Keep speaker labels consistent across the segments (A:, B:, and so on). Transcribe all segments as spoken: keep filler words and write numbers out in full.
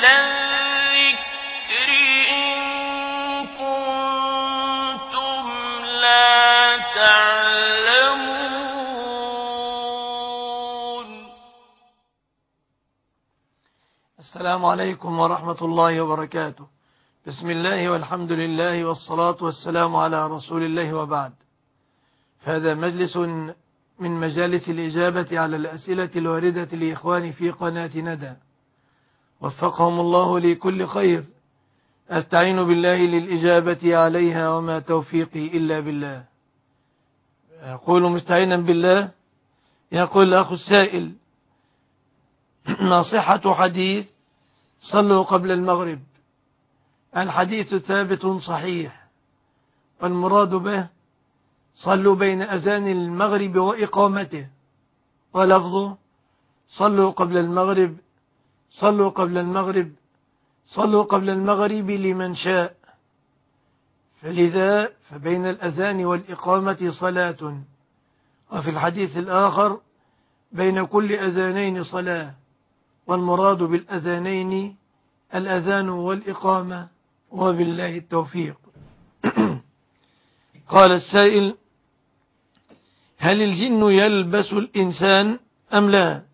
A: الذكر إن كنتم لا تعلمون.
B: السلام عليكم ورحمة الله وبركاته. بسم الله والحمد لله والصلاة والسلام على رسول الله وبعد. فهذا مجلس من مجالس الإجابة على الأسئلة الواردة لإخواني في قناة ندى، وفقهم الله لكل خير. أستعين بالله للإجابة عليها وما توفيقي إلا بالله. يقول مستعينا بالله، يقول الأخ السائل: نصيحة حديث صلوا قبل المغرب. الحديث ثابت صحيح، والمراد به صلوا بين أذان المغرب وإقامته، ولفظه صلوا قبل المغرب، صلوا قبل المغرب، صلوا قبل المغرب لمن شاء. فلذا فبين الأذان والإقامة صلاة. وفي الحديث الآخر: بين كل أذانين صلاة، والمراد بالأذانين الأذان والإقامة، وبالله التوفيق. قال السائل: هل الجن يلبس الإنسان أم لا؟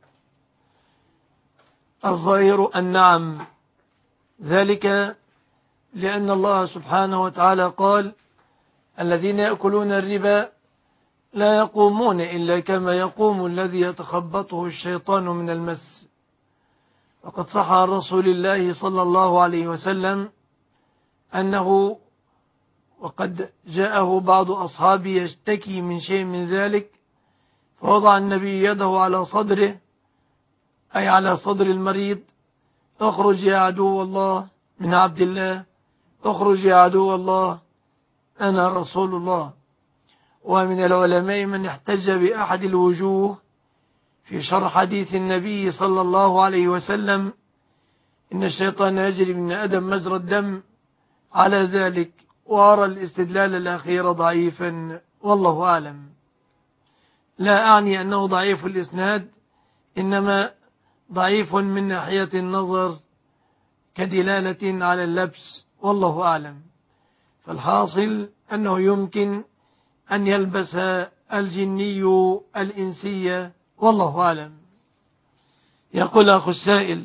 B: الظاهر أن نعم، ذلك لأن الله سبحانه وتعالى قال: الذين يأكلون الربا لا يقومون إلا كما يقوم الذي يتخبطه الشيطان من المس. وقد صح عن رسول الله صلى الله عليه وسلم أنه وقد جاءه بعض أصحابه يشتكي من شيء من ذلك، فوضع النبي يده على صدره، أي على صدر المريض: اخرج يا عدو الله من عبد الله، اخرج يا عدو الله أنا رسول الله. ومن العلماء من احتج بأحد الوجوه في شرح حديث النبي صلى الله عليه وسلم: إن الشيطان يجري من آدم مجرى الدم، على ذلك، وأرى الاستدلال الأخير ضعيفا، والله أعلم. لا أعني أنه ضعيف الإسناد، إنما ضعيف من ناحية النظر كدلالة على اللبس، والله أعلم. فالحاصل أنه يمكن أن يلبس الجني الإنسية، والله أعلم. يقول أخو السائل: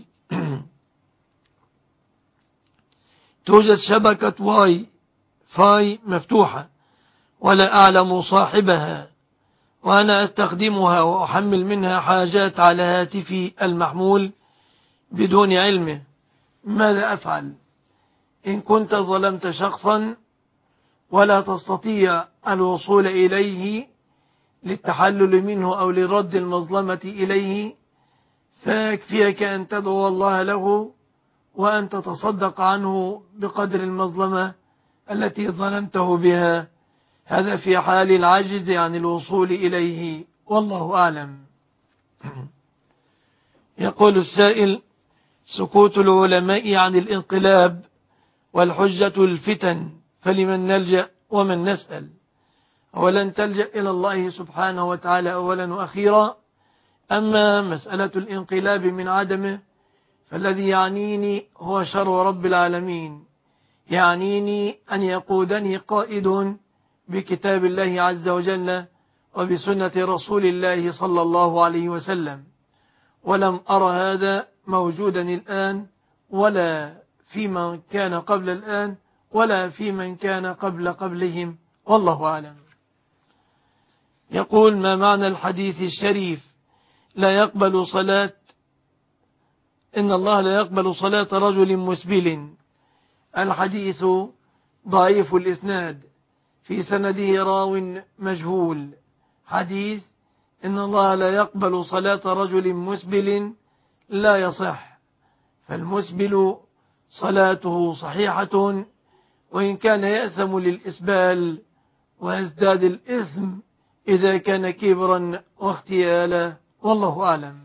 B: توجد شبكة واي فاي مفتوحة ولا أعلم صاحبها، وأنا أستخدمها وأحمل منها حاجات على هاتفي المحمول بدون علمه، ماذا أفعل؟ إن كنت ظلمت شخصا ولا تستطيع الوصول إليه للتحلل منه أو لرد المظلمة إليه، فيكفيك أن تدعو الله له وأن تتصدق عنه بقدر المظلمة التي ظلمته بها، هذا في حال العجز عن الوصول إليه، والله أعلم. يقول السائل: سكوت العلماء عن الانقلاب والحجة الفتن، فلمن نلجأ ومن نسأل؟ أولا تلجأ إلى الله سبحانه وتعالى أولا وأخيرا. أما مسألة الانقلاب من عدمه فالذي يعنيني هو شر رب العالمين، يعنيني أن يقودني قائد بكتاب الله عز وجل وبسنة رسول الله صلى الله عليه وسلم، ولم أرى هذا موجودا الآن، ولا في من كان قبل الآن، ولا في من كان قبل قبلهم، والله أعلم. يقول: ما معنى الحديث الشريف لا يقبل صلاة إن الله لا يقبل صلاة رجل مسبل؟ الحديث ضعيف الإسناد، في سنده راو مجهول. حديث إن الله لا يقبل صلاة رجل مسبل لا يصح، فالمسبل صلاته صحيحة وإن كان يأثم للإسبال، ويزداد الإثم إذا كان كبرا واختيالا، والله أعلم.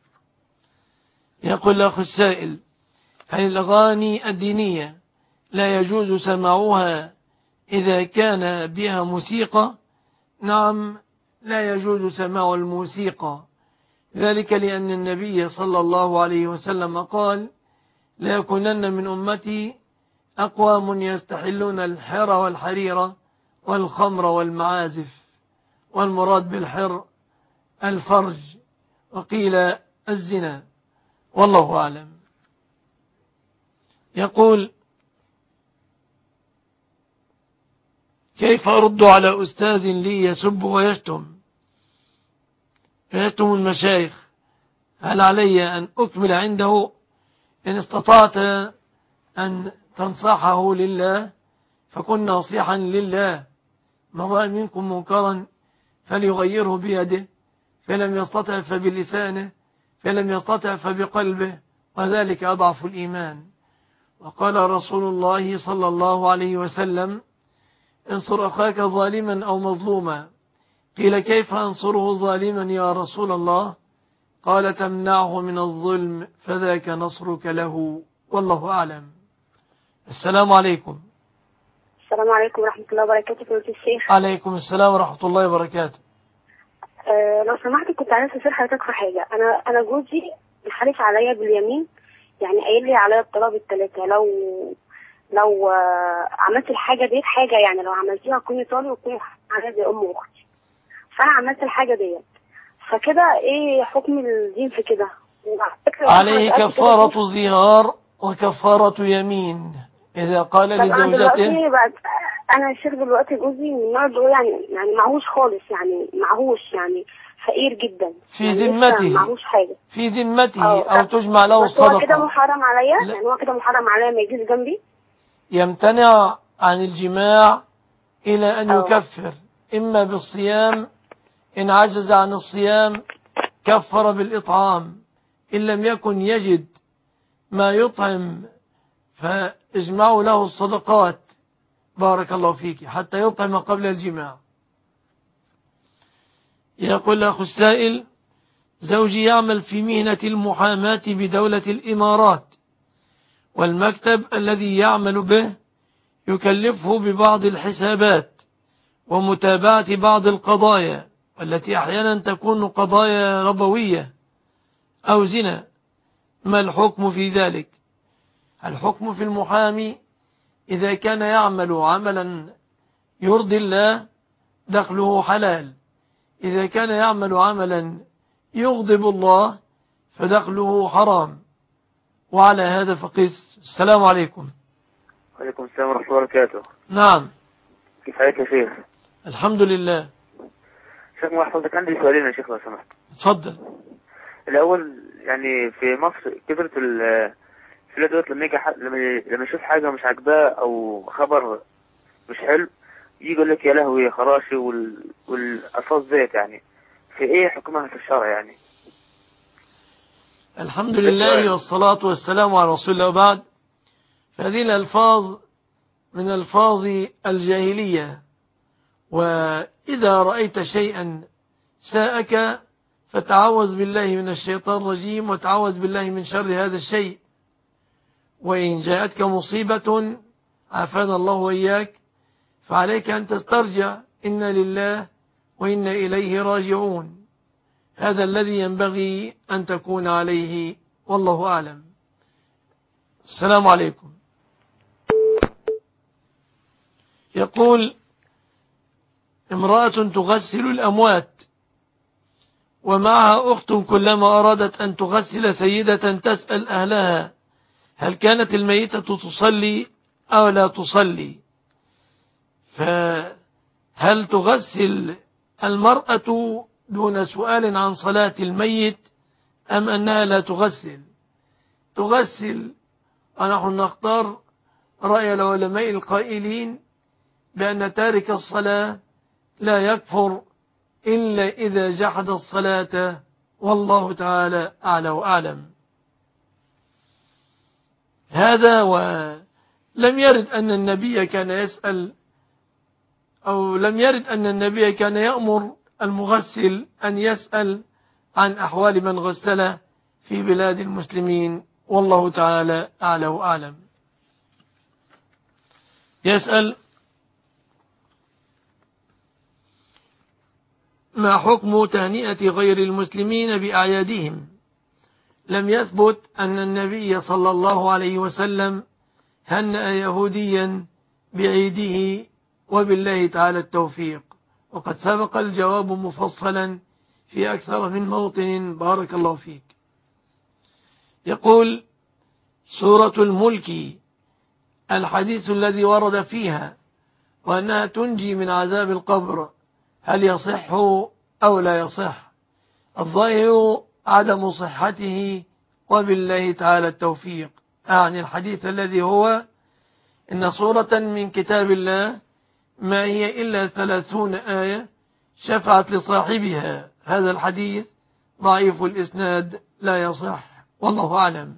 B: يقول الأخ السائل: هل الأغاني الدينية لا يجوز سماعها إذا كان بها موسيقى؟ نعم، لا يجوز سماع الموسيقى، ذلك لأن النبي صلى الله عليه وسلم قال: ليكونن من أمتي أقوام يستحلون الحر والحرير والخمر والمعازف، والمراد بالحر الفرج، وقيل الزنا، والله أعلم. يقول: كيف أرد على أستاذ لي يسب ويشتم يشتم المشايخ؟ هل علي أن أكمل عنده؟ إن استطعت أن تنصحه لله فكن ناصحا لله. من رأى منكم منكرا فليغيره بيده، فلم يستطع فبلسانه، فلم يستطع فبقلبه، وذلك أضعف الإيمان. وقال رسول الله صلى الله عليه وسلم: انصر أخاك ظالما أو مظلوما. قيل: كيف أنصره ظالما يا رسول الله؟ قال: تمنعه من الظلم فذاك نصرك له، والله أعلم. السلام عليكم.
C: السلام عليكم ورحمة الله وبركاته. فضيلة الشيخ.
B: عليكم السلام ورحمة الله وبركاته.
C: أه لو سمحت كنت عايزة أسأل حضرتك في حاجة. أنا أنا جوزي الحلف عليا باليمين، يعني قايل لي عليا الطلاق الثلاثة. لو لو آه عملت الحاجة ديت حاجة، يعني لو عملتيها كوني طالق وكوني عليا زي أم أختي، فأنا عملت الحاجة ديت، فكده إيه حكم الدين في كده؟
B: عليه كفارة ظهار وكفارة يمين إذا قال لزوجته.
C: بعد انا الشيخ دلوقتي جوزي من النوع اللي هو يعني يعني معهوش خالص، يعني معهوش، يعني فقير جدا
B: في ذمته،
C: يعني معهوش حاجه
B: في ذمته أو, أو تجمع له الصدقة.
C: هو كده محرم عليا، يعني هو كده محرم عليا ما يجيش جنبي.
B: يمتنع عن الجماع إلى أن
C: أوه.
B: يكفر إما بالصيام، إن عجز عن الصيام كفر بالإطعام، إن لم يكن يجد ما يطعم فاجمعوا له الصدقات، بارك الله فيك، حتى يطعم قبل الجماع. يقول أخو السائل: زوجي يعمل في مهنة المحاماة بدولة الإمارات، والمكتب الذي يعمل به يكلفه ببعض الحسابات ومتابعة بعض القضايا، والتي أحيانا تكون قضايا ربوية أو زنا. ما الحكم في ذلك؟ الحكم في المحامي إذا كان يعمل عملا يرضي الله دخله حلال، إذا كان يعمل عملا يغضب الله فدخله حرام، وعلى هذا فقس. السلام عليكم.
D: وعليكم السلام ورحمة الله وبركاته.
B: نعم.
D: كيف حالك يا شيخ؟
B: الحمد لله.
D: شيخ ما حضرتك عندي سؤالين يا شيخ لو سمحت.
B: تفضل.
D: الأول، يعني في مصر كثرة الفئات دوت لما يجي لما لما يشوف حاجة مش عاجباه أو خبر مش حلو يجي يقول لك يا لهوي يا خراشي وال... والألفاظ ديت، يعني في إيه حكمها في الشرع يعني؟
B: الحمد لله والصلاة والسلام على رسول الله. وبعد، فهذه الألفاظ من ألفاظ الجاهلية، وإذا رأيت شيئا ساءك فتعوذ بالله من الشيطان الرجيم وتعوذ بالله من شر هذا الشيء. وإن جاءتك مصيبة عافانا الله وإياك فعليك أن تسترجع إنا لله وإنا إليه راجعون. هذا الذي ينبغي أن تكون عليه، والله أعلم. السلام عليكم. يقول: امرأة تغسل الأموات ومعها أخت، كلما أرادت أن تغسل سيدة تسأل أهلها هل كانت الميتة تصلي أو لا تصلي، فهل تغسل المرأة دون سؤال عن صلاة الميت أم أنها لا تغسل؟ تغسل. ونحن نختار رأي العلماء القائلين بأن تارك الصلاة لا يكفر إلا إذا جحد الصلاة، والله تعالى أعلى وأعلم. هذا، ولم يرد أن النبي كان يسأل، أو لم يرد أن النبي كان يأمر المغسل أن يسأل عن أحوال من غسل في بلاد المسلمين، والله تعالى أعلى وأعلم. يسأل: ما حكم تهنئة غير المسلمين بأعيادهم لم يثبت أن النبي صلى الله عليه وسلم هنأ يهوديا بعيده، وبالله تعالى التوفيق. وقد سبق الجواب مفصلا في أكثر من موطن، بارك الله فيك. يقول: سورة الملك الحديث الذي ورد فيها وأنها تنجي من عذاب القبر، هل يصح أو لا يصح؟ الظاهر عدم صحته، وبالله تعالى التوفيق. أعني الحديث الذي هو إن سورة من كتاب الله ما هي إلا ثلاثون آية شفعت لصاحبها، هذا الحديث ضعيف الإسناد لا يصح، والله أعلم.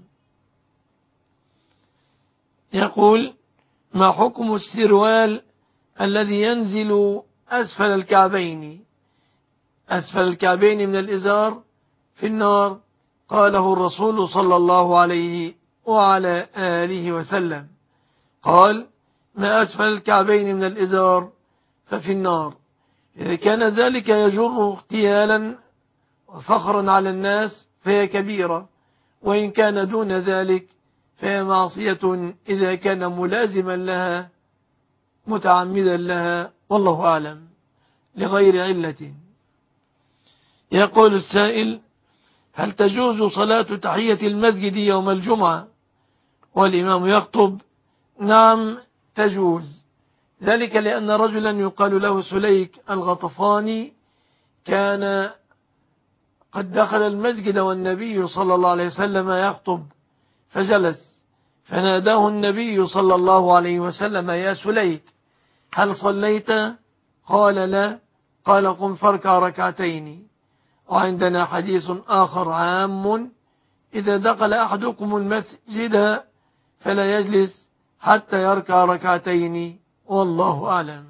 B: يقول: ما حكم السروال الذي ينزل أسفل الكعبين أسفل الكعبين من الإزار في النار؟ قاله الرسول صلى الله عليه وعلى آله وسلم، قال: ما أسفل الكعبين من الإزار ففي النار. إذا كان ذلك يجر اغتيالا وفخرا على الناس فهي كبيرة، وإن كان دون ذلك فهي معصية إذا كان ملازما لها متعمدا لها، والله أعلم، لغير علة. يقول السائل: هل تجوز صلاة تحية المسجد يوم الجمعة والإمام يخطب؟ نعم تجوز، ذلك لأن رجلا يقال له سليك الغطفاني كان قد دخل المسجد والنبي صلى الله عليه وسلم يخطب، فجلس، فناداه النبي صلى الله عليه وسلم: يا سليك هل صليت؟ قال: لا. قال: قم فاركع ركعتين. وعندنا حديث آخر عام: إذا دخل أحدكم المسجد فلا يجلس حتى يركع ركعتين، والله أعلم.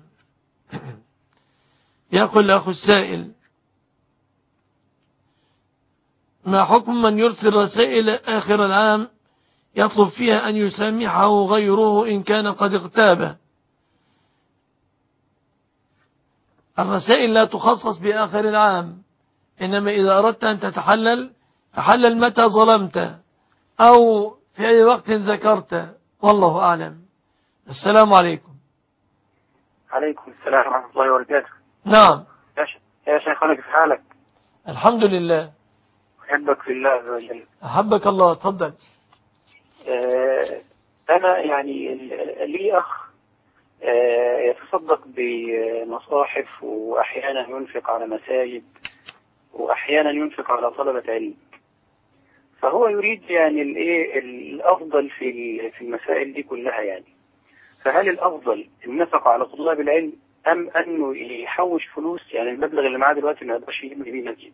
B: يقول أخو السائل: ما حكم من يرسل رسائل آخر العام يطلب فيها أن يسامحه غيره إن كان قد اغتابه؟ الرسائل لا تخصص بآخر العام، إنما إذا أردت أن تتحلل تحلل متى ظلمت أو في أي وقت ذكرت، والله أعلم. السلام عليكم.
E: عليكم السلام ورحمة الله وبركاته.
B: نعم
E: يا شيخنا، كيف حالك؟
B: الحمد لله.
E: أحبك في الله عز وجل.
B: أحبك الله. تفضل.
E: آه أنا يعني لي أخ آه يتصدق بمصاحف، وأحيانا ينفق على مساجد، وأحيانا ينفق على طلبة علم، فهو يريد يعني الإيه الأفضل في في المسائل دي كلها يعني. فهل الأفضل النفق على طلاب العلم أم أنه يحوش فلوس؟ يعني المبلغ اللي معاه دلوقتي ما يقدرش يبني بيه مسجد،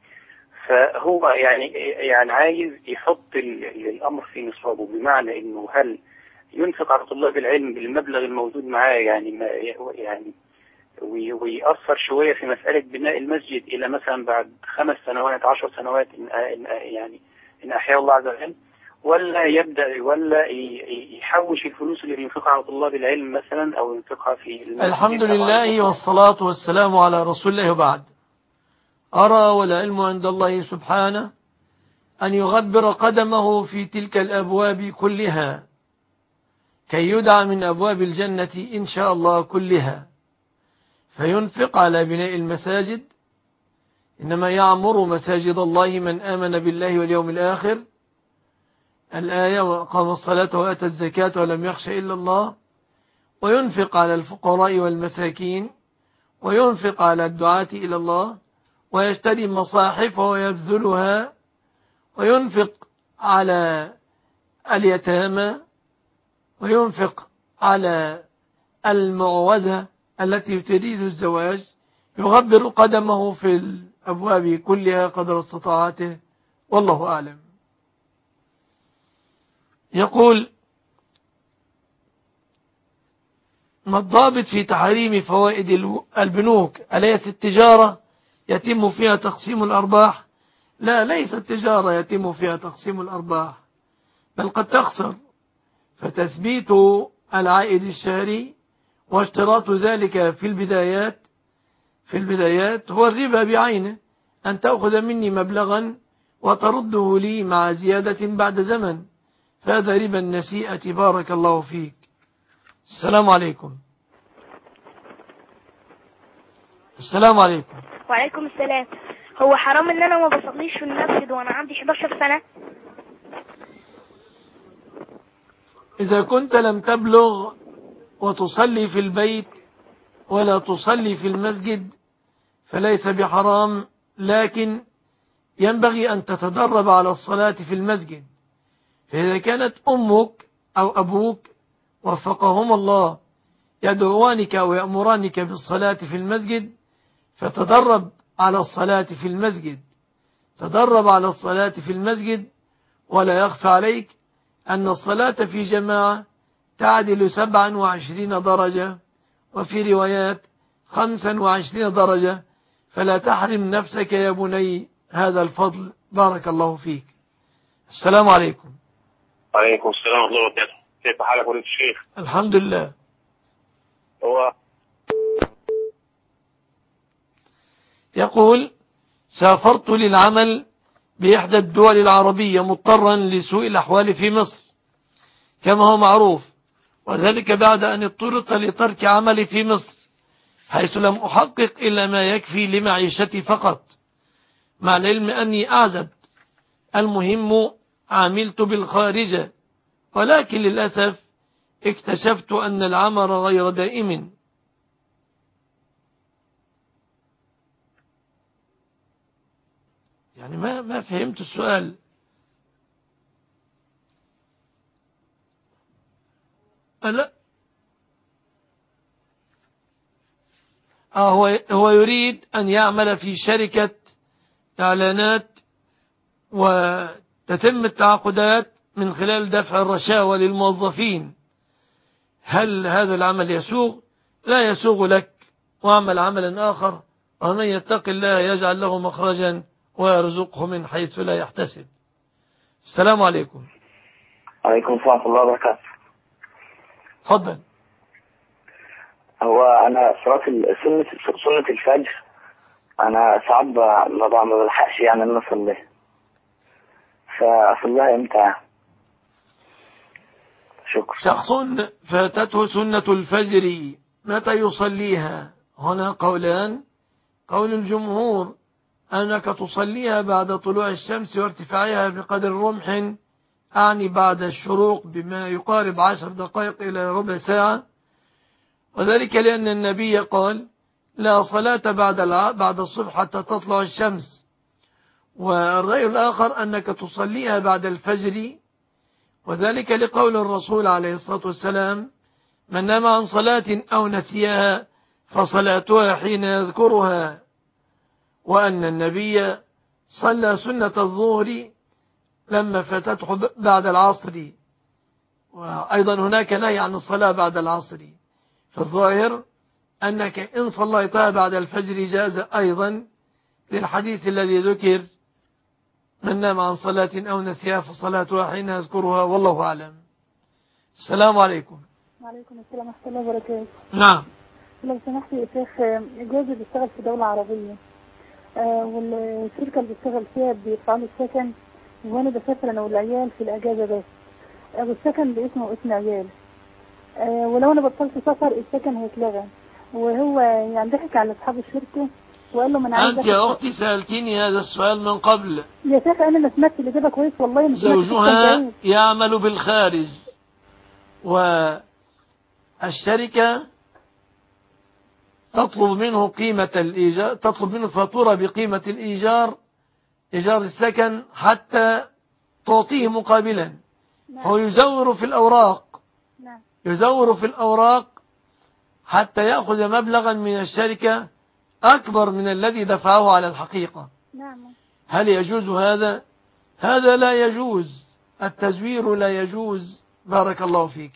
E: فهو يعني يعني عايز يحط الأمر في نصابه، بمعنى إنه هل ينفق على طلاب العلم بالمبلغ الموجود معاه يعني ما يعني ويأثر شوية في مسألة بناء المسجد إلى مثلا بعد خمس سنوات عشر سنوات إن يعني إن أحيا الله عز وجل، ولا يبدأ ولا يحوش الفلوس اللي بينفقها على طلاب العلم مثلا أو ينفقها في المسجد؟
B: الحمد لله والصلاة والسلام على رسول الله، وبعد. أرى والعلم عند الله سبحانه أن يغبر قدمه في تلك الأبواب كلها كي يدعى من أبواب الجنة إن شاء الله كلها، فينفق على بناء المساجد. إنما يعمر مساجد الله من آمن بالله واليوم الآخر، الآية، وقام الصلاة وآتى الزكاة ولم يخش إلا الله. وينفق على الفقراء والمساكين، وينفق على الدعاة إلى الله، ويشتري مصاحف ويبذلها، وينفق على اليتامى، وينفق على المعوزة التي تريد الزواج. يغبر قدمه في الأبواب كلها قدر استطاعته، والله أعلم. يقول: ما الضابط في تحريم فوائد البنوك؟ أليس التجارة يتم فيها تقسيم الأرباح؟ لا، ليس التجارة يتم فيها تقسيم الأرباح، بل قد تخسر، فتثبيت العائد الشهري واشتراط ذلك في في البدايات هو الربا بعينه، أن تأخذ مني مبلغا وترده لي مع زيادة بعد زمن، فهذا ربا النسيئة. بارك الله فيك. السلام عليكم. السلام عليكم.
F: وعليكم السلام. هو حرام ان انا ما بصليش في المسجد وانا عندي حداشر سنة؟
B: إذا كنت لم تبلغ وتصلي في البيت ولا تصلي في المسجد فليس بحرام، لكن ينبغي أن تتدرب على الصلاة في المسجد. فإذا كانت أمك أو أبوك وفقهم الله يدعوانك ويأمرانك بالصلاة في المسجد فتدرب على الصلاة في المسجد، تدرب على الصلاة في المسجد. ولا يخفى عليك أن الصلاة في جماعة تعدل سبعا وعشرين درجة، وفي روايات خمسا وعشرين درجة، فلا تحرم نفسك يا بني هذا الفضل. بارك الله فيك. السلام عليكم.
G: وعليكم السلام ورحمة الله وبركاته. كيف حالك ولد الشيخ؟
B: الحمد لله.
G: هو
B: يقول: سافرت للعمل بإحدى الدول العربية مضطرا لسوء الأحوال في مصر كما هو معروف، وذلك بعد أن اضطررت لترك عملي في مصر، حيث لم أحقق إلا ما يكفي لمعيشتي فقط، مع العلم أني أعزب. المهم عملت بالخارجة، ولكن للأسف اكتشفت أن العمل غير دائم. يعني ما ما فهمت السؤال. ألا آه هو هو يريد أن يعمل في شركة إعلانات وتتم التعاقدات من خلال دفع الرشاوى للموظفين. هل هذا العمل يسوغ؟ لا يسوغ لك، واعمل عملا آخر، ومن يتق الله يجعل له مخرجا ويرزقه من حيث لا يحتسب. السلام عليكم.
H: عليكم السلام ورحمة الله وبركاته.
B: تفضل.
H: هو أنا صلاة سنة سنة الفجر أنا ساعات ما ما بلحقش يعني إن أنا أصليها، فأصليها إمتى؟ شكرا.
B: شخص فاتته سنة الفجر متى يصليها؟ هنا قولان. قول الجمهور أنك تصليها بعد طلوع الشمس وارتفاعها بقدر رمح، أعني بعد الشروق بما يقارب عشر دقائق إلى ربع ساعة، وذلك لأن النبي قال: لا صلاة بعد بعد الصبح حتى تطلع الشمس. والرأي الآخر أنك تصليها بعد الفجر، وذلك لقول الرسول عليه الصلاة والسلام: من نام عن صلاة أو نسيها فصلاتها حين يذكرها. وأن النبي صلى سنة الظهر لما فاتته بعد العصر، وأيضا هناك نهي عن الصلاة بعد العصر. فالظاهر أنك إن صليتها بعد الفجر جاز أيضا، للحديث الذي ذكر: من نام عن صلاة أو نسيها فصلاتها حين يذكرها. والله أعلم. السلام عليكم.
I: وعليكم السلام ورحمة الله وبركاته.
B: نعم.
I: لو سمحت يا شيخ، جوزي بيشتغل في دولة عربية، آه والشركة اللي بيشتغل فيها بيدفعوا له السكن، وأنا بسافر أنا والعيال في الأجازة بس، آه والسكن باسمه اسم عيال، آه ولو أنا بطلت سفر السكن هيتلغى. وهو يعني ضحك على أصحاب الشركة وقال له: من عايز
B: أنت يا أختي سألتني هذا السؤال من قبل.
I: يا شيخ أنا ما سمعتش الإجابة كويس والله. مش
B: زوجها يعمل بالخارج، والشركة تطلب منه قيمة الإيجار، تطلب منه فاتورة بقيمة الإيجار، إيجار السكن، حتى تعطيه مقابلا.
I: نعم.
B: فهو يزور في الأوراق.
I: نعم.
B: يزور في الأوراق حتى يأخذ مبلغا من الشركة أكبر من الذي دفعه على الحقيقة.
I: نعم.
B: هل يجوز هذا؟ هذا لا يجوز، التزوير لا يجوز. بارك الله فيك.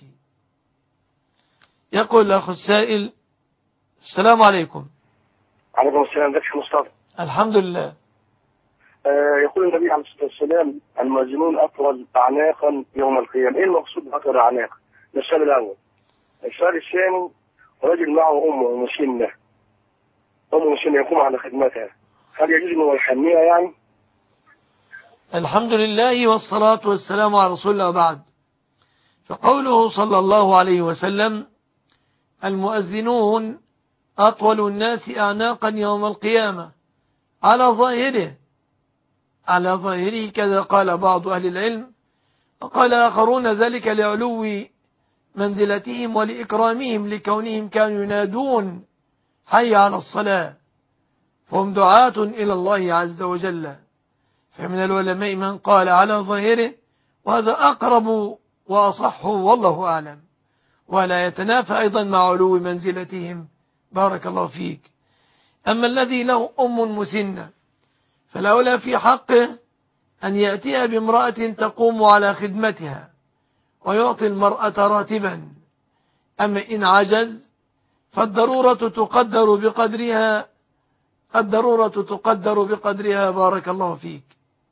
B: يقول الأخ السائل: السلام عليكم.
G: عليكم السلام. ازيك يا مصطفى؟
B: الحمد لله.
G: آه يقول النبي عليه الصلاة والسلام: المؤذنون أطول أعناقا يوم القيامة. إيه المقصود بأطول أعناق؟ ده السؤال الأول. السؤال الثاني: رجل معه أمه مسنة، أمه مسنة يقوم على خدمتها، هل يجوز إنه يحميها يعني؟
B: الحمد لله والصلاة والسلام على رسول الله بعد. فقوله صلى الله عليه وسلم المؤذنون أطول الناس أعناقا يوم القيامة على ظاهره على ظاهره كذا قال بعض أهل العلم، وقال آخرون ذلك لعلو منزلتهم ولإكرامهم لكونهم كانوا ينادون حي على الصلاة، فهم دعاة إلى الله عز وجل. فمن العلماء من قال على ظاهره، وهذا أقرب وأصح والله أعلم، ولا يتنافى أيضا مع علو منزلتهم. بارك الله فيك. أما الذي له أم مسنة فالأولى في حقه أن يأتيها بامرأة تقوم على خدمتها ويعطي المرأة راتبا. أما إن عجز فالضرورة تقدر بقدرها الضرورة تقدر بقدرها. بارك الله فيك.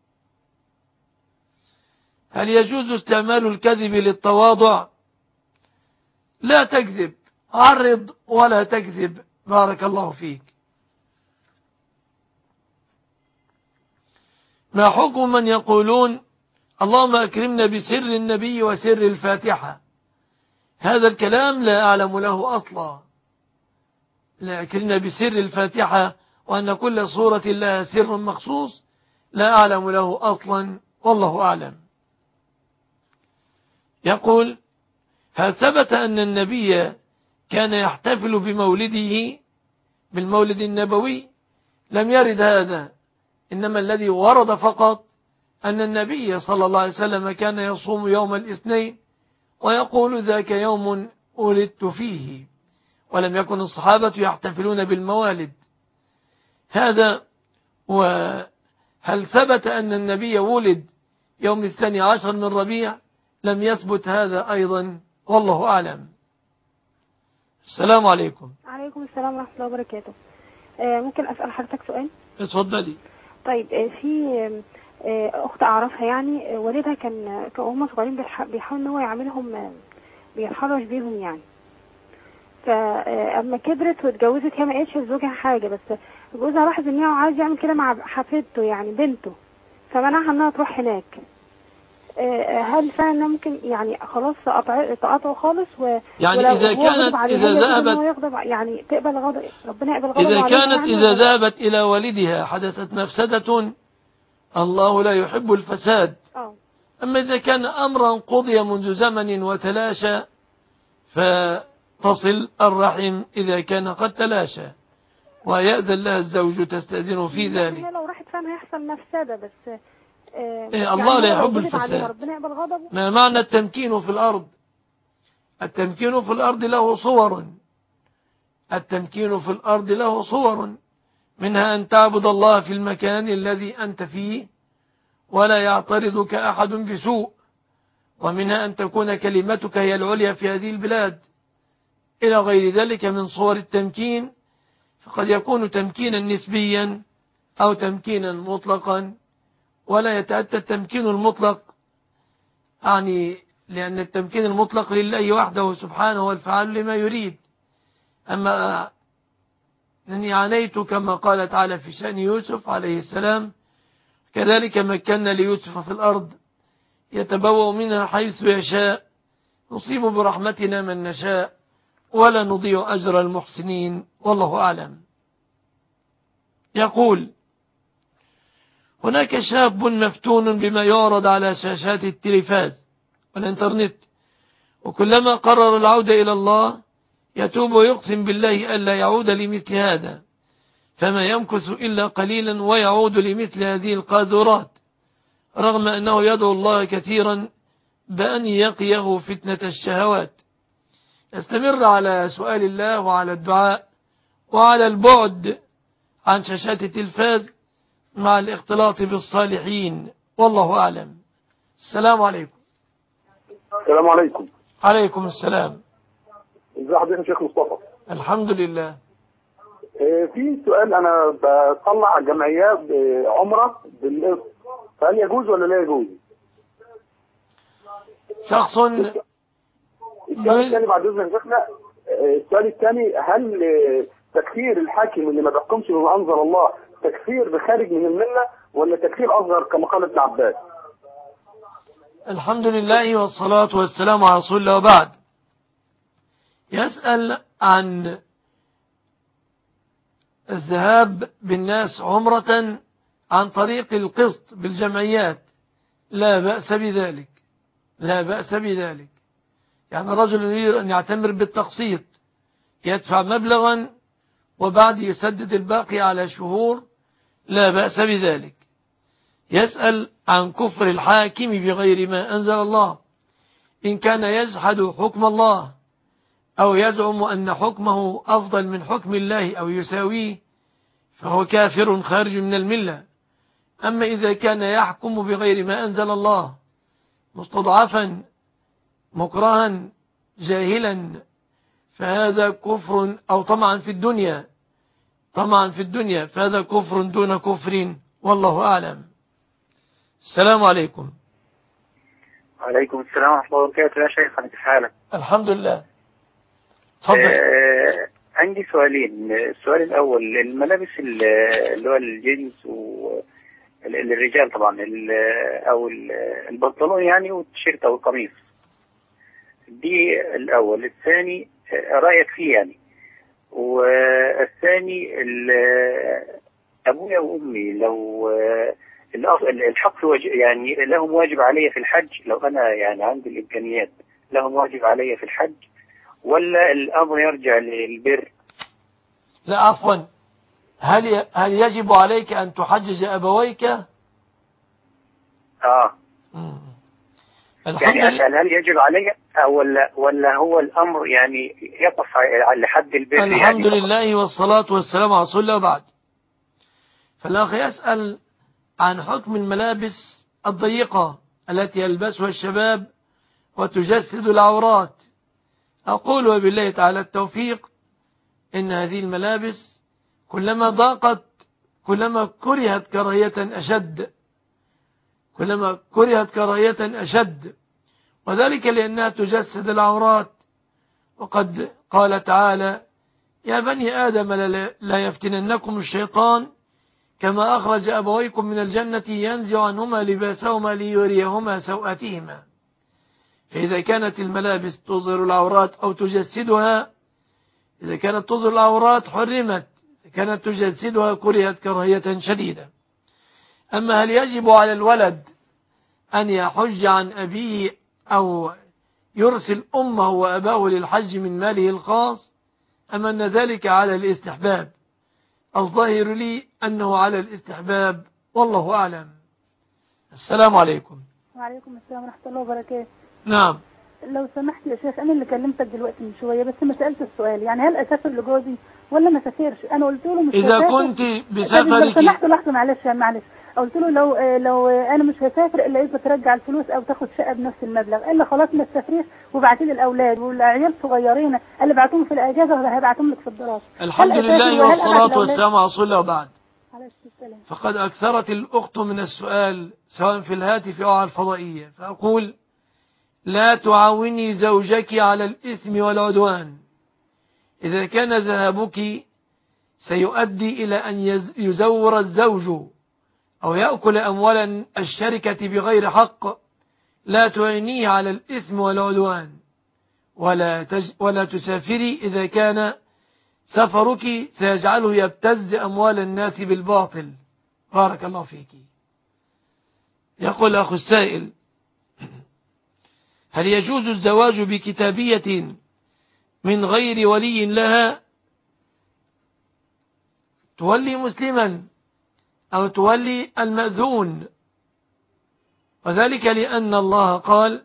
B: هل يجوز استعمال الكذب للتواضع؟ لا تكذب، عرض ولا تكذب. بارك الله فيك. ما حكم من يقولون اللهم أكرمنا بسر النبي وسر الفاتحة؟ هذا الكلام لا أعلم له أصلا. لا أكرمنا بسر الفاتحة وأن كل صورة لها سر مخصوص، لا أعلم له أصلا والله أعلم. يقول هل ثبت أن النبي كان يحتفل بمولده بالمولد النبوي؟ لم يرد هذا، إنما الذي ورد فقط أن النبي صلى الله عليه وسلم كان يصوم يوم الاثنين ويقول ذاك يوم ولدت فيه، ولم يكن الصحابة يحتفلون بالموالد. هذا. وهل ثبت أن النبي ولد يوم الثاني عشر من ربيع؟ لم يثبت هذا أيضا والله أعلم. السلام عليكم.
J: عليكم السلام ورحمة الله وبركاته. آه ممكن أسأل حضرتك سؤال؟
B: اتفضلي.
J: طيب آه في آه أخت أعرفها يعني آه والدها كان كهم صغيرين بيحاول إن هو يعملهم آه بيتحرش بيهم يعني، فأما كبرت واتجوزت هي ما قالتش لزوجها حاجة، بس جوزها لاحظ إن هو عايز يعمل كده مع حفيدته يعني بنته، فمنعها إنها تروح هناك. هل فعلا ممكن يعني خلاص تقاطعه خالص و
B: يعني إذا كانت إذا ذهبت
J: يعني تقبل غضب ربنا يقبل غضبه
B: إذا كانت
J: يعني
B: إذا ذهبت إلى والدها حدثت مفسدة، الله لا يحب الفساد.
J: أوه.
B: أما إذا كان أمرا قضي منذ زمن وتلاشى فتصل الرحم إذا كان قد تلاشى، ويأذن لها الزوج تستأذن في ذلك.
J: لو راحت فعلا هيحصل مفسدة، بس
B: إيه يعني الله لا يحب الفساد. ما معنى التمكين في الأرض؟ التمكين في الأرض له صور التمكين في الأرض له صور منها أن تعبد الله في المكان الذي أنت فيه ولا يعترضك أحد بسوء، ومنها أن تكون كلمتك هي العليا في هذه البلاد، إلى غير ذلك من صور التمكين. فقد يكون تمكينا نسبيا أو تمكينا مطلقا، ولا يتأتى التمكين المطلق يعني لأن التمكين المطلق لله وحده سبحانه والفعال لما يريد. أما أنني عانيت كما قال تعالى في شأن يوسف عليه السلام كذلك مكنا ليوسف في الأرض يتبوأ منها حيث يشاء نصيب برحمتنا من نشاء ولا نضيع أجر المحسنين والله أعلم. يقول هناك شاب مفتون بما يعرض على شاشات التلفاز والإنترنت، وكلما قرر العودة إلى الله يتوب ويقسم بالله ألا يعود لمثل هذا، فما يمكث إلا قليلا ويعود لمثل هذه القاذورات، رغم أنه يدعو الله كثيرا بأن يقيه فتنة الشهوات. يستمر على سؤال الله وعلى الدعاء وعلى البعد عن شاشات التلفاز مع الاختلاط بالصالحين والله أعلم. السلام عليكم.
G: السلام عليكم.
B: عليكم السلام.
G: ازي حضرتك يا شيخ مصطفى؟
B: الحمد لله.
G: في سؤال، انا بطلع جمعيات عمره بالقسط، فهل يجوز ولا لا يجوز؟
B: شخص
G: السؤال الثاني بعد اذن شيخنا، السؤال الثاني هل تكفير الحاكم اللي ما بيحكمش بما انزل الله تكفير بخارج من المله، ولا تكفير أصغر كما قال ابن عباس؟
B: الحمد لله والصلاة والسلام على رسول الله وبعد. يسأل عن الذهاب بالناس عمرة عن طريق القسط بالجمعيات. لا بأس بذلك، لا بأس بذلك. يعني رجل يريد أن يعتمر بالتقسيط يدفع مبلغا وبعد يسدد الباقي على شهور، لا بأس بذلك. يسأل عن كفر الحاكم بغير ما أنزل الله، إن كان يجحد حكم الله أو يزعم أن حكمه أفضل من حكم الله أو يساويه فهو كافر خارج من الملة. أما إذا كان يحكم بغير ما أنزل الله مستضعفا مكرها جاهلا فهذا كفر، أو طمعا في الدنيا طمعا في الدنيا فهذا كفر دون كفر، والله أعلم. السلام عليكم.
E: وعليكم السلام ورحمة الله وبركاته. يا شيخ كيف حالك؟
B: الحمد لله. تفضل.
E: آه عندي سؤالين. السؤال الأول، الملابس اللي هو الجينز والرجال طبعا أو البنطلون يعني والتيشيرت أو القميص، دي الأول. الثاني رأيك فيه يعني. والثاني أبويا وأمي لو الحق يعني لهم واجب علي في الحج، لو أنا يعني عندي الإمكانيات لهم واجب علي في الحج ولا الأمر يرجع للبر؟
B: لا عفوا، هل هل يجب عليك أن تحجج أبويك؟
E: آه
B: مم.
E: يعني أسأل هل يجب علي ولا ولا هو الأمر يعني يقف على حد البر؟
B: الحمد
E: يعني
B: لله والصلاة والسلام على رسول الله وبعد. فالأخ يسأل عن حكم الملابس الضيقة التي يلبسها الشباب وتجسد العورات. أقول وبالله تعالى التوفيق إن هذه الملابس كلما ضاقت كلما كرهت كراهية أشد كلما كرهت كراهية أشد وذلك لأنها تجسد العورات. وقد قال تعالى: يا بني آدم لا يفتننكم الشيطان كما أخرج أبويكم من الجنة ينزع عنهما لباسهما ليريهما سوءاتهما. فإذا كانت الملابس تظهر العورات أو تجسدها، إذا كانت تظهر العورات حرمت، إذا كانت تجسدها كرهت كراهية شديدة. أما هل يجب على الولد أن يحج عن أبيه أو يرسل أمه وأباه للحج من ماله الخاص، أم أن ذلك على الاستحباب؟ الظاهر لي أنه على الاستحباب، والله أعلم. السلام عليكم.
I: وعليكم السلام ورحمة الله وبركاته.
B: نعم.
I: لو سمحت يا شيخ، أنا اللي كلمتك دلوقتي من شوية بس ما سألت السؤال، يعني هل أسافر لجوزي ولا ما سافرش؟ أنا قلت له مش
B: إذا
I: هسافر.
B: كنت بسفرك.
I: لو سمحت لحظة معلش معلش قلت له لو لو أنا مش هسافر إلا إذا ترجع الفلوس أو تاخد شقة بنفس المبلغ. قال لي خلاص ما تسافريش وبعتي لي الأولاد والعيال صغيرين اللي بعتهم في الأجازة ولا هبعتهم لك في الدراسة.
B: الحمد لله والصلاة والسلام على رسول الله وبعد. فقد أكثرت الأخت من السؤال سواء في الهاتف أو على الفضائية، فأقول: لا تعاوني زوجك على الإثم والعدوان. إذا كان ذهابك سيؤدي إلى أن يزور الزوج أو يأكل أموال الشركة بغير حق، لا تعينيه على الإثم والعدوان، ولا, تج ولا تسافري إذا كان سفرك سيجعله يبتز أموال الناس بالباطل. بارك الله فيك. يقول أخو السائل: هل يجوز الزواج بكتابية من غير ولي لها تولي مسلما أو تولي المأذون؟ وذلك لأن الله قال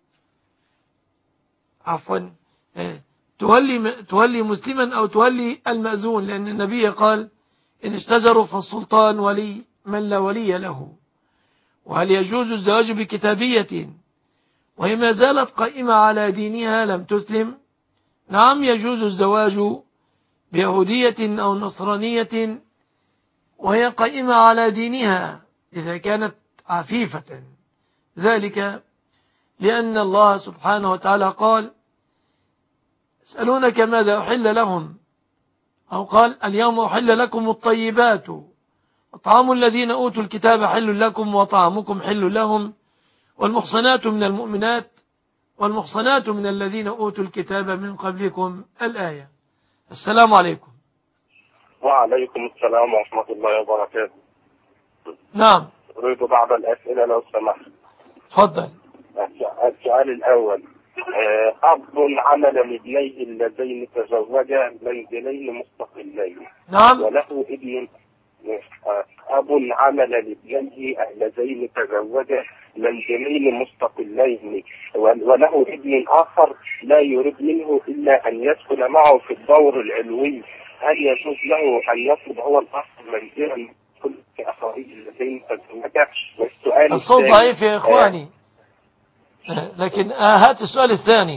B: عفوا تولي, تولي مسلما أو تولي المأذون، لأن النبي قال: إن اشتجروا فالسلطان ولي من لا ولي له. وهل يجوز الزواج بكتابية وهي ما زالت قائمة على دينها لم تسلم؟ نعم، يجوز الزواج بيهودية أو نصرانية وهي قائمة على دينها إذا كانت عفيفة، ذلك لأن الله سبحانه وتعالى قال: يسألونك ماذا أحل لهم، أو قال: اليوم أحل لكم الطيبات طعام الذين أوتوا الكتاب حل لكم وطعامكم حل لهم والمحصنات من المؤمنات والمحصنات من الذين أوتوا الكتاب من قبلكم الآية. السلام عليكم.
G: وعليكم السلام ورحمة الله وبركاته.
B: نعم.
G: أريد بعض الأسئلة لو سمحت.
B: تفضل.
G: السؤال الأول، أب عمل لابنيه اللذين تزوجا منزلين مستقلين.
B: نعم.
G: وله ابن. أب عمل لابنيه اللذين تزوجا منزلين مستقلين وله ابن آخر لا يريد منه إلا أن يدخل معه في الدور العلوي، هل يجوز له أن يطلب هو الآخر منزلا كل أخويه اللذين تزوجا؟ والسؤال
B: الصوت ضعيف يا إخواني، لكن هات السؤال الثاني.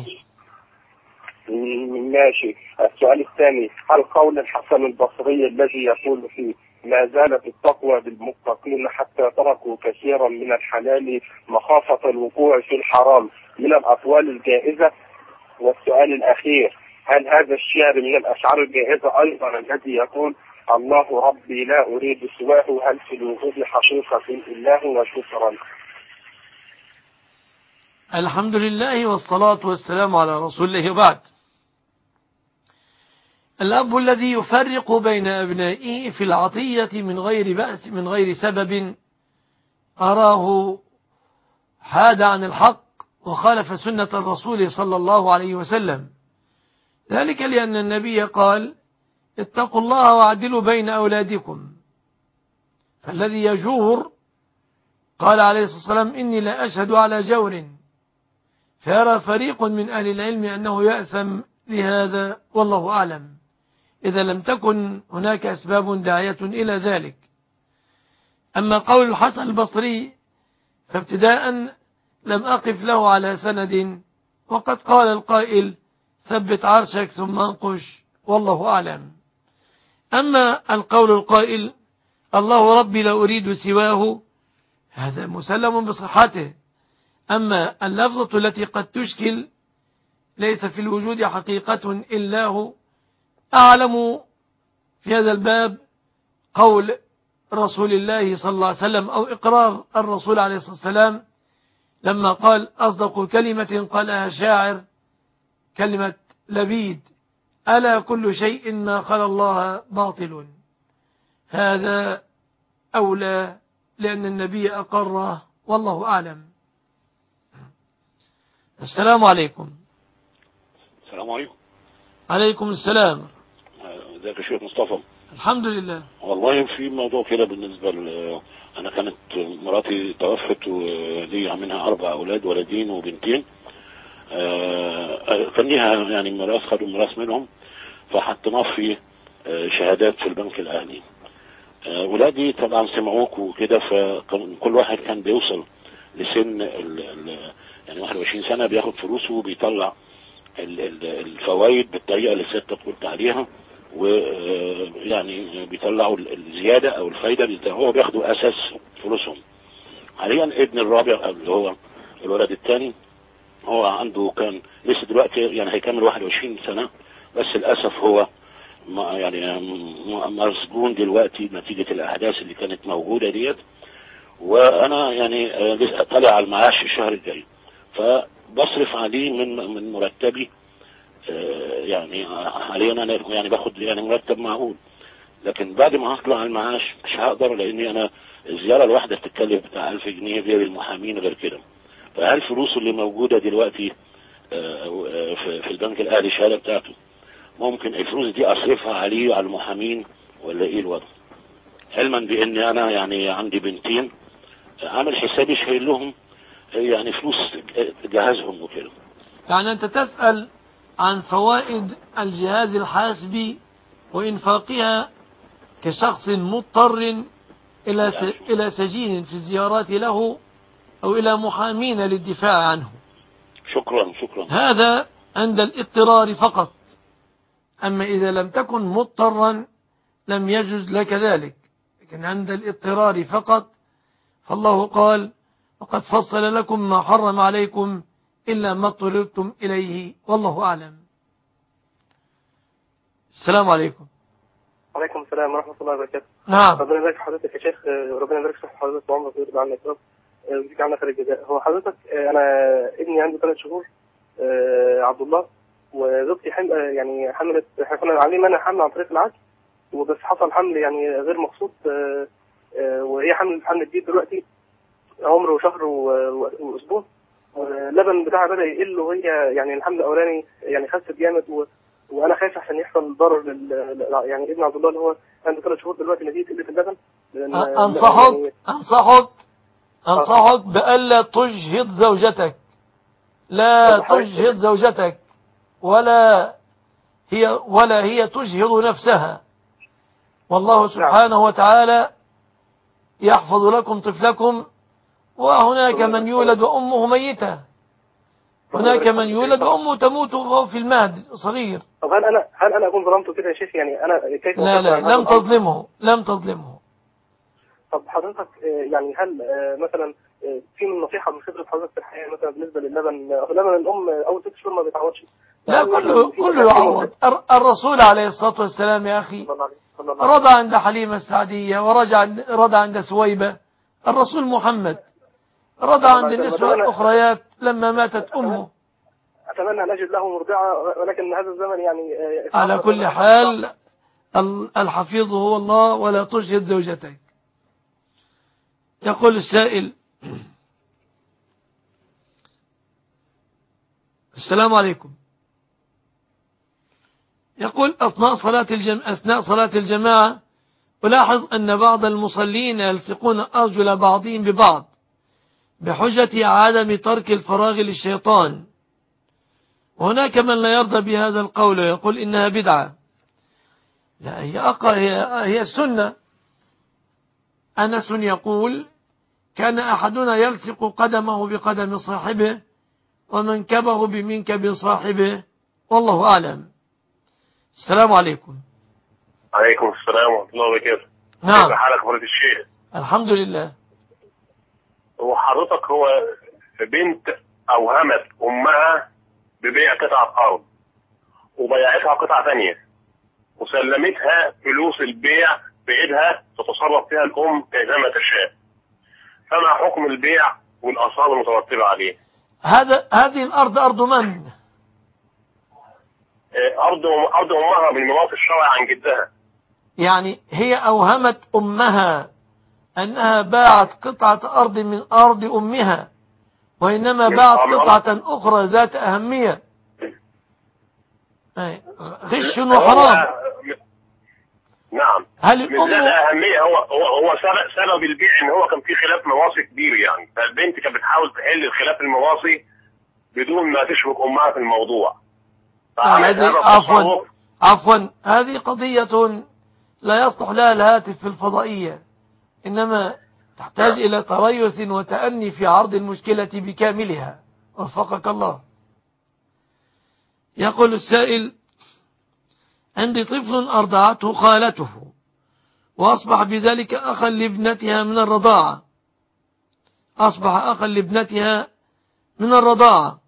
G: ماشي. السؤال الثاني، هل قول الحسن البصري الذي يقول فيه ما زالت التقوى بالمتقين حتى تركوا كثيرا من الحلال مخافة الوقوع في الحرام من الأقوال الجائزة؟ والسؤال الأخير، هل هذا الشعر من الأشعار الجائزة أيضا الذي يقول الله ربي لا أريد سواه هل في الوجود حقيقة إلا هو؟ شكرا.
B: الحمد لله والصلاة والسلام على رسول الله وبعد. الأب الذي يفرق بين أبنائه في العطية من غير بأس من غير سبب أراه حاد عن الحق وخالف سنة الرسول صلى الله عليه وسلم، ذلك لأن النبي قال اتقوا الله واعدلوا بين أولادكم، فالذي يجور قال عليه الصلاة والسلام إني لا أشهد على جور، فيرى فريق من أهل العلم أنه يأثم لهذا والله أعلم إذا لم تكن هناك أسباب داعية إلى ذلك. أما قول الحسن البصري فابتداء لم أقف له على سند، وقد قال القائل ثبت عرشك ثم انقش والله أعلم. أما القول القائل الله ربي لا أريد سواه هذا مسلم بصحته، أما اللفظة التي قد تشكل ليس في الوجود حقيقة إلا هو، أعلم في هذا الباب قول رسول الله صلى الله عليه وسلم أو إقرار الرسول عليه الصلاة والسلام لما قال أصدق كلمة قالها شاعر كلمة لبيد ألا كل شيء ما خلا الله باطل، هذا أولى لأن النبي أقره والله أعلم. السلام عليكم.
K: السلام عليكم.
B: عليكم السلام.
K: ازيك يا شيخ مصطفى؟ الحمد
B: لله.
K: والله في موضوع كده بالنسبة ل أنا كانت مراتي توفت ولي منها أربع أولاد، ولدين وبنتين. كان ليها يعني ميراث، خدوا ميراث منهم فحطيناه في شهادات في البنك الأهلي. ولادي طبعا سمعوك وكده، فكل واحد كان بيوصل لسن ال ال يعني واحد وعشرين سنة بياخد فلوسه وبيطلع الفوائد بالطريقة اللي سيادتك قلت عليها، ويعني بيطلعوا الزيادة او الفايدة هو بياخدوا اساس فلوسهم. حاليا ابن الرابع اللي هو الولد الثاني هو عنده كان لسه دلوقتي يعني هيكمل واحد وعشرين سنة، بس للأسف هو يعني مسجون دلوقتي نتيجة الاحداث اللي كانت موجودة ديت، وانا يعني لسه طالع على المعاش الشهر الجاي، فبصرف عليه من من مرتبي. يعني حاليا انا يعني باخد يعني مرتب معقول، لكن بعد ما هطلع على المعاش مش هقدر، لاني انا الزياره الواحده بتتكلف بتاع ألف جنيه غير المحامين غير كده. فهل الفلوس اللي موجوده دلوقتي في البنك الاهلي الشهاده بتاعته ممكن الفلوس دي اصرفها عليه على المحامين ولا ايه الوضع؟ علما بان انا يعني عندي بنتين عامل حسابي شايل لهم يعني فلوس جهازهم وكده.
B: يعني انت تسأل عن فوائد الجهاز الحاسبي وإنفاقها كشخص مضطر إلى إلى سجين في الزيارات له أو إلى محامين للدفاع عنه.
K: شكرا شكرا.
B: هذا عند الاضطرار فقط، أما إذا لم تكن مضطرا لم يجوز لك ذلك، لكن عند الاضطرار فقط فالله قال وقد فصل لكم ما حرم عليكم إلا ما اضطررتم إليه والله أعلم. السلام عليكم.
G: وعليكم السلام ورحمة الله وبركاته.
B: نعم.
G: ربنا يبارك في حضرتك يا شيخ، ربنا يبارك في حضرتك وعمرك ويرضى عنك يا رب ويجزيك عنا خير الجزاء. هو حضرتك أنا ابني عنده ثلاث شهور عبد الله، وزوجتي حمل يعني حملت، احنا كنا عاملين منع حمل عن طريق العقل، وبس حصل حمل يعني غير مقصود، وهي حمل حمل جديد دلوقتي عمره شهر واسبوع، واللبن بتاعها بدا يقل، وهي يعني الحمل الاولاني يعني خست جامد، و... وانا خايف عشان يحصل ضرر لل... يعني ابن عبد الله اللي هو عنده ثلاث شهور دلوقتي نتيجه قله اللبن.
B: انصحك يعني... انصحك انصحك بألا تجهض زوجتك، لا تجهض زوجتك، ولا هي ولا هي تجهض نفسها. والله سبحانه وتعالى يحفظ لكم طفلكم، وهناك من يولد وأمه ميتة، هناك من يولد وأمه تموت وهو في المهد صغير.
G: طب هل أنا هل أنا أكون ظلمته كده يا شيخ؟ يعني أنا كيف؟
B: لا لا لم تظلمه لم تظلمه.
G: طب حضرتك يعني هل مثلا في من نصيحة من خبرة حضرتك في الحياة مثلا بالنسبة للبن؟ لبن الأم أول ست شهور ما بيتعوضش.
B: لا كله كله يعوض. الرسول عليه الصلاة والسلام يا أخي رضى عند حليمة السعدية، ورجع رضى عند سويبة. الرسول محمد رضى عند النسوة الأخريات لما ماتت أمه.
G: أتمنى أن أجد له مرضعة، ولكن هذا الزمن يعني
B: على كل حال الحفيظ هو الله، ولا تجهد زوجتك. يقول السائل: السلام عليكم. يقول: أثناء صلاة الجم... أثناء صلاة الجماعة ألاحظ أن بعض المصلين يلصقون أرجل بعضهم ببعض بحجة عدم ترك الفراغ للشيطان، وهناك من لا يرضى بهذا القول ويقول إنها بدعة. لا، هي أقى هي, هي السنة. أنس يقول: كان أحدنا يلصق قدمه بقدم صاحبه ومنكبه بمنكب صاحبه، والله أعلم. السلام عليكم.
L: عليكم السلام ورحمة الله وبركاته.
B: نعم.
L: كيف حالك فضيلة الشيخ؟
B: الحمد لله.
L: هو حضرتك هو بنت أوهمت أمها ببيع قطعة أرض وبيعتها قطعة ثانية وسلمتها فلوس البيع بإيدها تتصرف فيها الأم كما تشاء، فما حكم البيع والآثار المترتبة عليه؟
B: هذا هذه الأرض أرض من؟
L: أرض أرض أمها من ميراث الشرع عن جدها.
B: يعني هي أوهمت أمها أنها باعت قطعة أرض من أرض أمها، وإنما باعت قطعة أخرى ذات أهمية. غش وحرام.
L: نعم.
B: هل
L: الأم ذات أهمية؟ هو هو هو سبب البيع إن هو كان في خلاف ميراثي كبير، يعني فالبنت كانت بتحاول تحل الخلاف الميراثي بدون ما تشبك أمها في الموضوع.
B: عفوا عفوا هذه قضية لا يصلح لها الهاتف في الفضائية، إنما تحتاج إلى تريث وتأني في عرض المشكلة بكاملها. وفقك الله. يقول السائل: عندي طفل أرضعته خالته وأصبح بذلك أخا لابنتها من الرضاعة أصبح أخا لابنتها من الرضاعة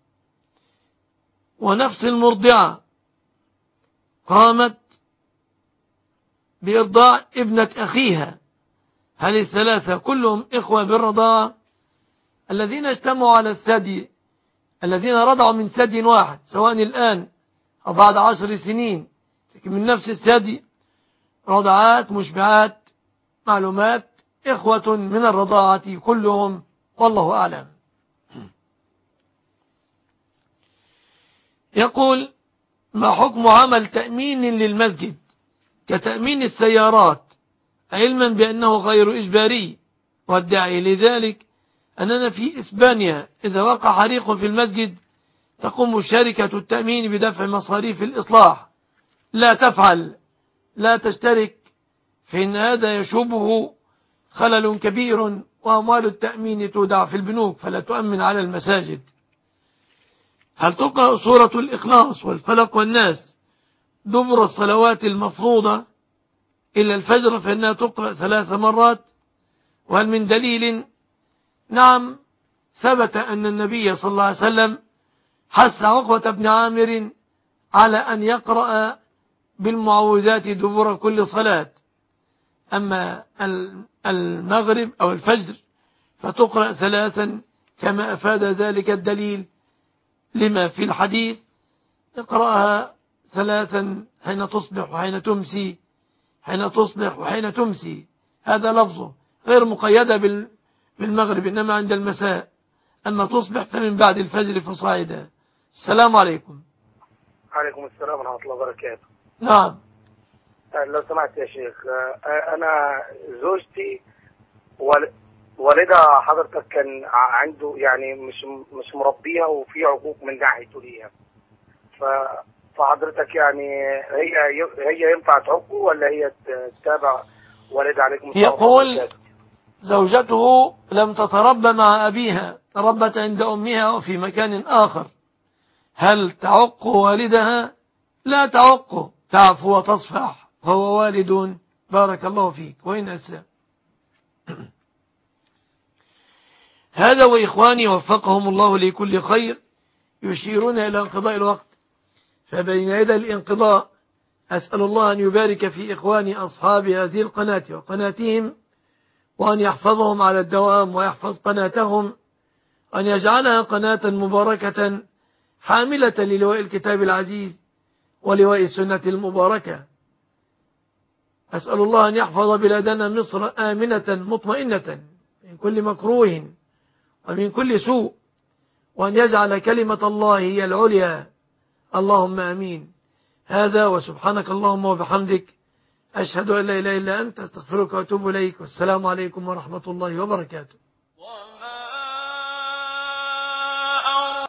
B: ونفس المرضعة قامت بإرضاع ابنة أخيها. هل الثلاثة كلهم إخوة بالرضاعة؟ الذين اجتمعوا على الثدي، الذين رضعوا من ثدي واحد سواء الآن أو بعد عشر سنين من نفس الثدي، رضعات مشبعات معلومات، إخوة من الرضاعة كلهم، والله أعلم. يقول: ما حكم عمل تأمين للمسجد كتأمين السيارات، علما بأنه غير إجباري، والداعي لذلك أننا في إسبانيا إذا وقع حريق في المسجد تقوم شركة التأمين بدفع مصاريف الإصلاح. لا تفعل، لا تشترك، فإن هذا يشوبه خلل كبير، وأموال التأمين تودع في البنوك فلا تؤمن على المساجد. هل تقرأ سورة الإخلاص والفلق والناس دبر الصلوات المفروضة إلا الفجر فإنها تقرأ ثلاث مرات؟ وهل من دليل؟ نعم، ثبت أن النبي صلى الله عليه وسلم حث عقبة بن عامر على أن يقرأ بالمعوذات دبر كل صلاة. أما المغرب أو الفجر فتقرأ ثلاثا كما أفاد ذلك الدليل لما في الحديث: اقرأها ثلاثا حين تصبح وحين تمسي، حين تصبح وحين تمسي. هذا لفظه غير مقيدة بالمغرب، إنما عند المساء. أما تصبح فمن بعد الفجر فصاعدا. السلام عليكم.
M: عليكم السلام ورحمة الله وبركاته.
B: نعم.
M: لو سمحت يا شيخ، أنا زوجتي والدها حضرتك كان عنده يعني مش مش مربيها وفي عقوق من ناحيته ليها، فحضرتك يعني هي هي ينفع تعقه ولا هي تتابع والدها؟ عليكم السلام.
B: يقول زوجته لم تتربى مع أبيها، تربت عند أمها وفي مكان آخر، هل تعق والدها؟ لا تعقه، تعفو وتصفح، فهو والد. بارك الله فيك. وين أسا هذا وإخواني وفقهم الله لكل خير يشيرون إلى انقضاء الوقت، فبين يدي الانقضاء أسأل الله أن يبارك في إخواني أصحاب هذه القناة وقناتهم، وأن يحفظهم على الدوام ويحفظ قناتهم، أن يجعلها قناة مباركة حاملة للواء الكتاب العزيز ولواء السنة المباركة. أسأل الله أن يحفظ بلادنا مصر آمنة مطمئنة من كل مكروه ومن كل سوء، وأن يجعل كلمة الله هي العليا. اللهم آمين. هذا وسبحانك اللهم وبحمدك، أشهد أن لا إله إلا أنت، أستغفرك وأتوب إليك، والسلام عليكم ورحمة الله وبركاته.